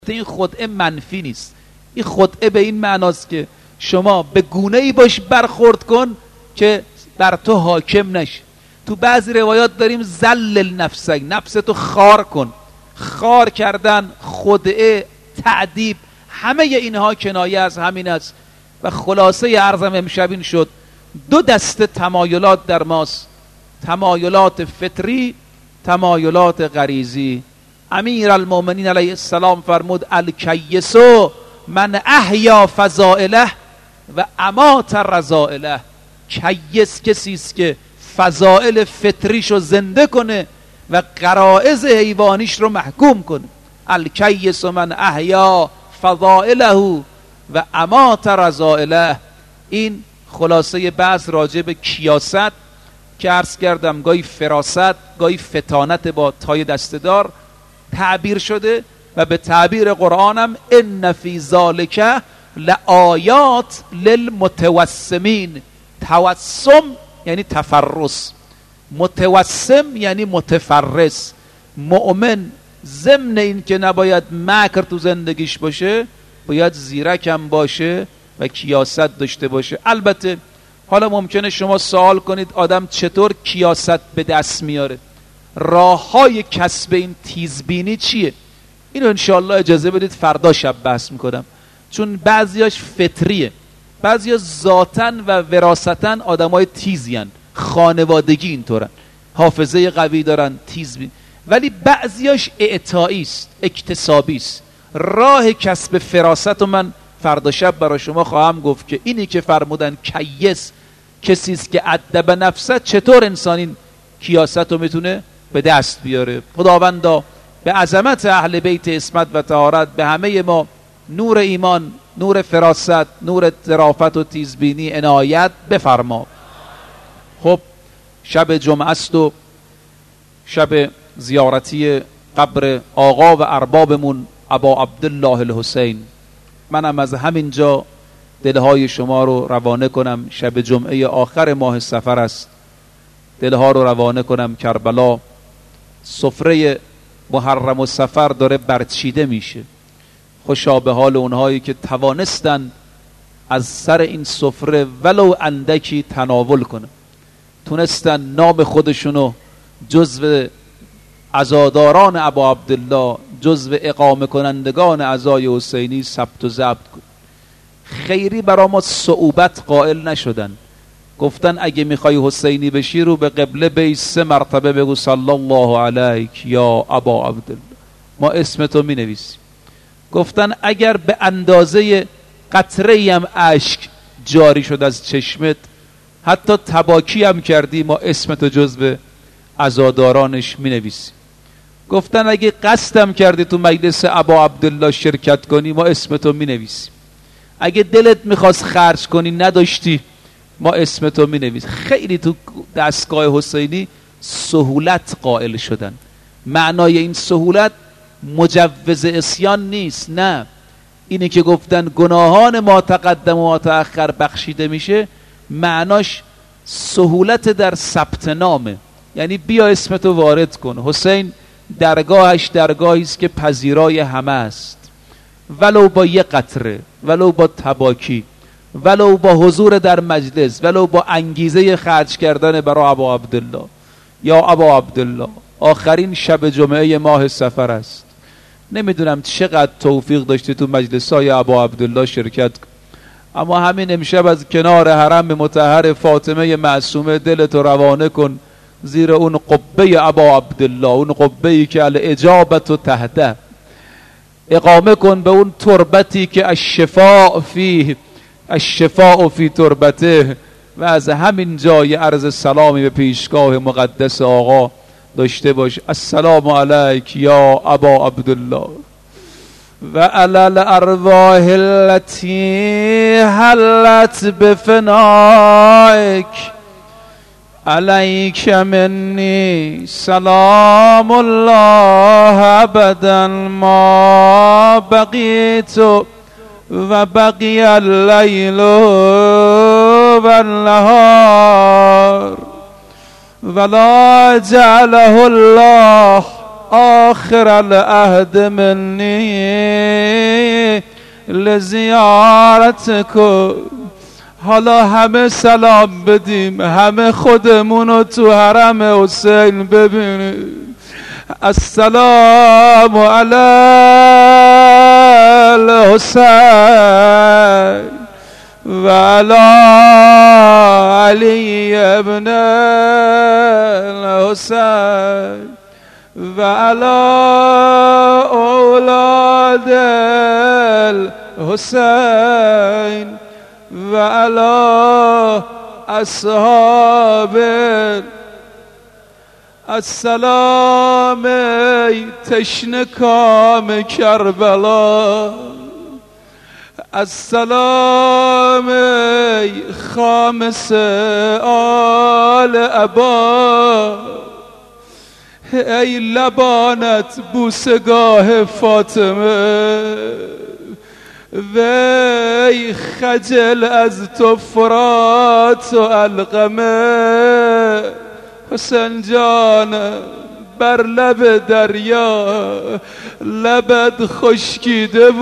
این خدعه منفی نیست. این خدعه به این معناست که شما به گونه‌ای باش برخورد کن که بر تو حاکم نشه. تو بعضی روایات داریم ذلل نفسک، نفستو خار کن. خار کردن، خدعه، تعذیب، همه اینها کنایه از همین است. و خلاصه عرضم امشب این شد: دو دسته تمایلات در ماست، تمایلات فطری، تمایلات غریزی. امیر المومنین علیه السلام فرمود: الکیسو من احیا فضائله و امات رذائله. کیس کسی است که فضائل فطریشو زنده کنه و غرایز حیوانیش رو محکوم کنه. الکیس من احیا فضائله و امات رذائله. این خلاصه بحث راجع به کیاست که عرض کردم گاهی فراست، گاهی فتانت با تای دسته‌دار تعبیر شده و به تعبیر قرآنم ان فی ذالک لآیات للمتوسمین. توسم یعنی تفرس، متوسم یعنی متفرس. مؤمن ضمن این که نباید مکر تو زندگیش باشه، باید زیرکم باشه و کیاست داشته باشه. البته حالا ممکنه شما سوال کنید آدم چطور کیاست به دست میاره؟ راه‌های کسب این تیزبینی چیه؟ اینو انشاءالله اجازه بدید فردا شب بحث میکنم، چون بعضیاش فطریه، بعضیا ذاتن و وراثتن آدمای تیزین، خانوادگی اینطورن، حافظه قوی دارن، تیزبین. ولی بعضیاش اعطایی است، اکتسابی است. راه کسب فراست رو من فردا شب برای شما خواهم گفت که اینی که فرمودن کیس کسی است که ادب نفسه، چطور انسان این کیاست رو میتونه به دست بیاره. خداوندا به عظمت اهل بیت عصمت و طهارت به همه ما نور ایمان، نور فراست، نور ظرافت و تیزبینی عنایت بفرما. خب شب جمعه است و شب زیارتی قبر آقا و اربابمون ابا عبدالله الحسین. منم از همینجا دلهای شما رو روانه کنم. شب جمعه آخر ماه صفر است. دلها رو روانه کنم کربلا. سفره محرم و صفر داره برچیده میشه. خوشا به حال اونهایی که توانستن از سر این سفره ولو اندکی تناول کنن، تونستن نام خودشونو جزو عزاداران ابا عبدالله، جزو اقامه کنندگان عزای حسینی ثبت و ضبط کن. خیری برا ما صعوبت قائل نشدن. گفتن اگه میخوای حسینی بشی رو به قبله بی 3 مرتبه بگو صلی الله علیک یا ابا عبدالله، ما اسمتو می نویسیم. گفتن اگر به اندازه قطره هم اشک جاری شد از چشمت، حتی تباکی هم کردی، ما اسمتو جزو عزادارانش می نویسیم. گفتن اگه قصدم کردی تو مجلس ابا عبدالله شرکت کنی، ما اسمتو می نویسیم. اگه دلت میخواست خرج کنی نداشتی، ما اسمتو می نویسیم. خیلی تو دستگاه حسینی سهولت قائل شدن. معنای این سهولت مجوز عصیان نیست، نه، اینه که گفتن گناهان ما تقدم و ما تأخر بخشیده میشه. معناش سهولت در ثبت نامه، یعنی بیا اسمتو وارد کن. حسین درگاهش درگاهی است که پذیرای همه است، ولو با 1 قطره، ولو با تباکی، ولو با حضور در مجلس، ولو با انگیزه خرج کردن برای ابا عبدالله. یا ابا عبدالله آخرین شب جمعه ماه صفر است. نمیدونم چقدر توفیق داشتی تو مجلسای ابا عبدالله شرکت، اما همین امشب از کنار حرم مطهر فاطمه معصومه دلتو روانه کن زیر اون قبه ابا عبدالله، اون قبه‌ای که الاجابت تحته، اقامه کن به اون تربتی که الشفاء فی تربته. و از همین جای عرض سلامی به پیشگاه مقدس آقا داشته باش: السلام علیک یا ابا عبدالله و علی الارواح التي حلت بفنائک، علیک منی سلام الله ابدا ما بقیت و بقی اللیل و النهار ولا جعله الله آخر العهد منی لزیارتکم. حالا همه سلام بدیم، همه خودمونو تو حرم حسین ببینیم. السلام علی الحسین و علی علی ابن الحسین و علی اولاد الحسین و علی اصحاب. السلام ای تشنه کام کربلا، السلام ای خامس آل عبا، ای لبانت بوسگاه فاطمه، وی خجل از تو فرات و علقمه. حسین جان بر لب دریا لبت خشکیده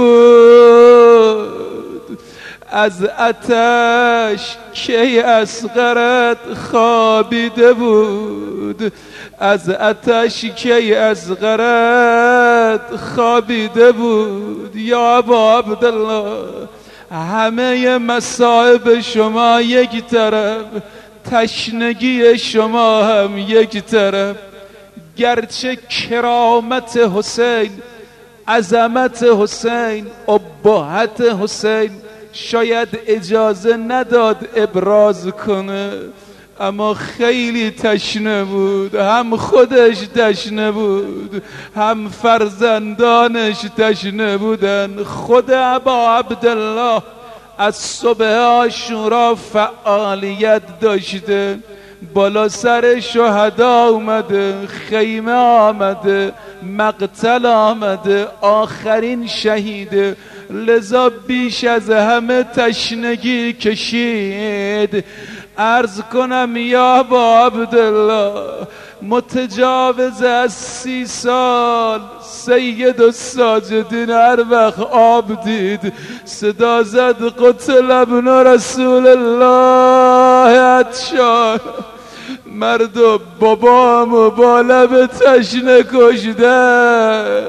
بود، از آتش کی اصغرت خوابیده بود، از آتش کی اصغرت خوابیده بود. یا ابا عبدالله همه مصائب شما یک طرف، تشنگی شما هم یک طرف. گرچه کرامت حسین، عظمت حسین، ابهت حسین شاید اجازه نداد ابراز کنه، اما خیلی تشنه بود. هم خودش تشنه بود، هم فرزندانش تشنه بودن. خود ابا عبدالله از صبح عاشورا فعالیت داشته، بالا سر شهدا اومده، خیمه آمده، مقتل آمده، آخرین شهیده، لذا بیش از همه تشنگی کشید. عرض کنم یا ابا عبدالله متجاوز از 30 سال سید الساجدین هر وقت آب دید صدا زد قتل ابن رسول الله عطشان. مردم بابامو با لب تشنه کشدن.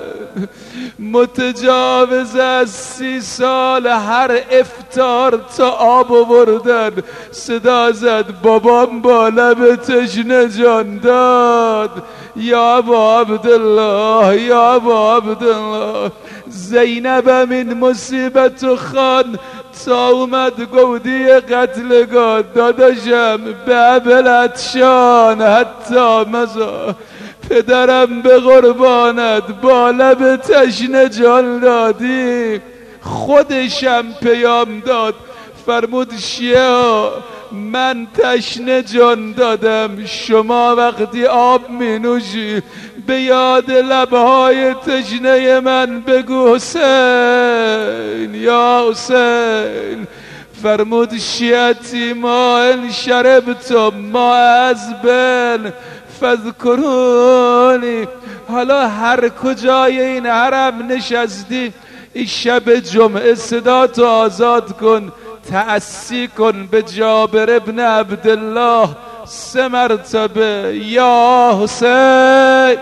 متجاوز از 30 سال هر افطار تا آب آوردن صدا زد بابام با لب تشنه جان داد. یا ابا عبدالله، یا ابا عبدالله، زینبم این مصیبت و خان تا اومد گودی قتلگاه داداشم به عبلتشان حتی مزا پدرم به قربانت با لب تشنه جان دادی. خودشم پیام داد فرمود شیعه من تشنه جان دادم، شما وقتی آب می نوشی به یاد لبهای تشنه من بگو حسین یا حسین. فرمود شیعتی ما ان شربتم ما عذبن فذکرونی. حالا هر کجای این حرم نشستی این شب جمعه صدا تو آزاد کن، تأسی کن به جابر ابن عبدالله 3 مرتبه یا حسین.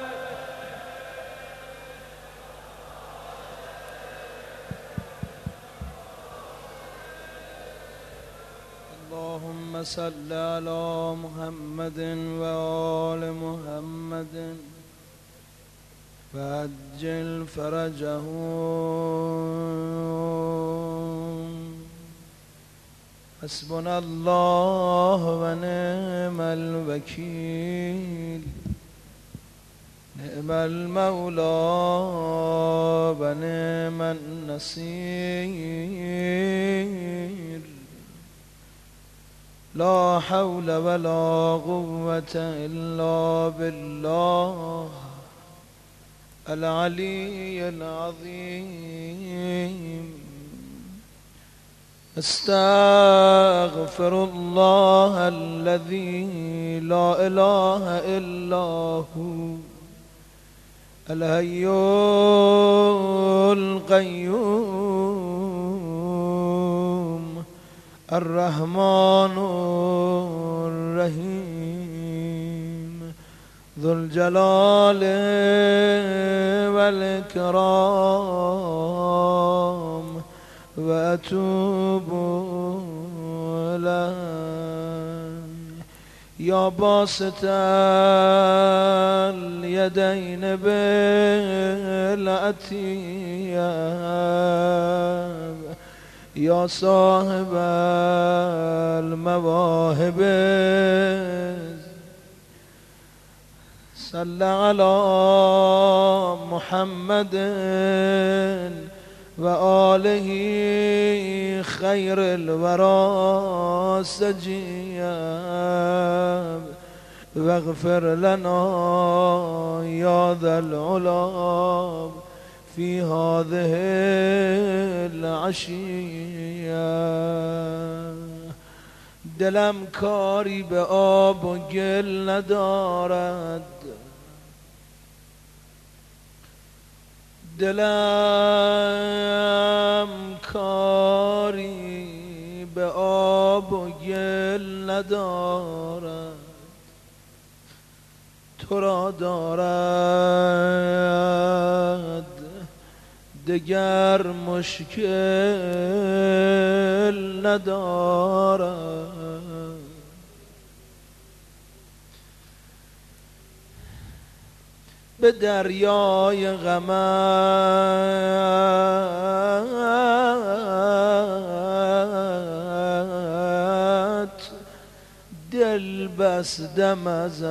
اللهم صل على محمد و آل محمد وعجل فرجهم. حسبنا الله و نعم الوکیل، نعم المولا و نعم النصير. لا حول ولا قوة إلا بالله العلي العظيم. استغفر الله الذي لا إله إلا هو الحي القيوم الرحمن الرحيم ذو الجلال والإكرام وأتوب إليه يا باسط اليدين بالعتياب يا صاحب المواهب صل على محمد وآله خير الورى سجياب واغفر لنا يا ذا العلا في هذه العشية دلم کاری به آب و گل ندارد دلم کاری به آب و گل ندارد تو را دارد دگر مشکل ندارد به دریای غمت دل بستم از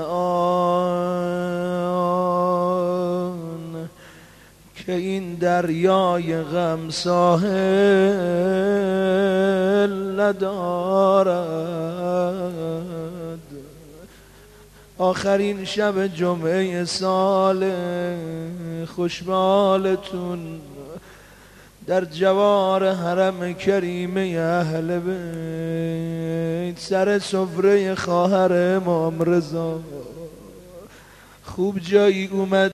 آن که این دریای غم ساحل ندارد آخرین شب جمعه سال خوشبالتون در جوار حرم کریمه اهل بیت سر سفره خواهر امام رضا خوب جایی اومد